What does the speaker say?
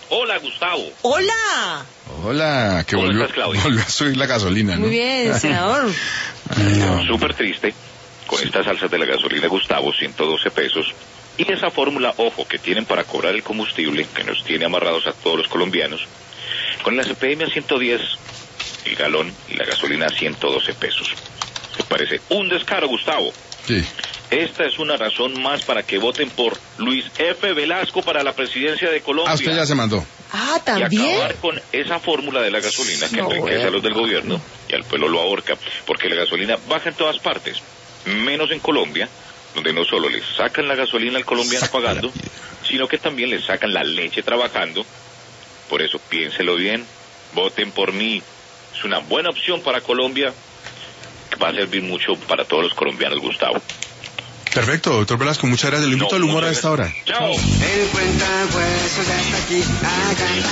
Hola, Gustavo. Hola. Hola, que ¿Cómo volvió, estás, Claudia? volvió a subir la gasolina, ¿no? Muy bien, senador. Súper triste con estas alzas de la gasolina, Gustavo, 112 pesos. Y esa fórmula, ojo, que tienen para cobrar el combustible, que nos tiene amarrados a todos los colombianos, con la CPM a 110 el galón y la gasolina a 112 pesos. ¿Te parece un descaro, Gustavo? Sí. Esta es una razón más para que voten por Luis F. Velasco para la presidencia de Colombia. Ah, usted ya se mandó. Ah, Y ¿también? acabar con esa fórmula de la gasolina que No, enriquece a los del gobierno y al pueblo lo ahorca, porque la gasolina baja en todas partes, menos en Colombia, donde no solo le sacan la gasolina al colombiano pagando, sino que también le sacan la leche trabajando. Por eso piénselo bien, voten por mí. Es una buena opción para Colombia, que va a servir mucho para todos los colombianos, Gustavo. Perfecto, doctor Velasco, muchas gracias. Le invito al humor a esta hora. Chao. El cuentahuesos ya está aquí.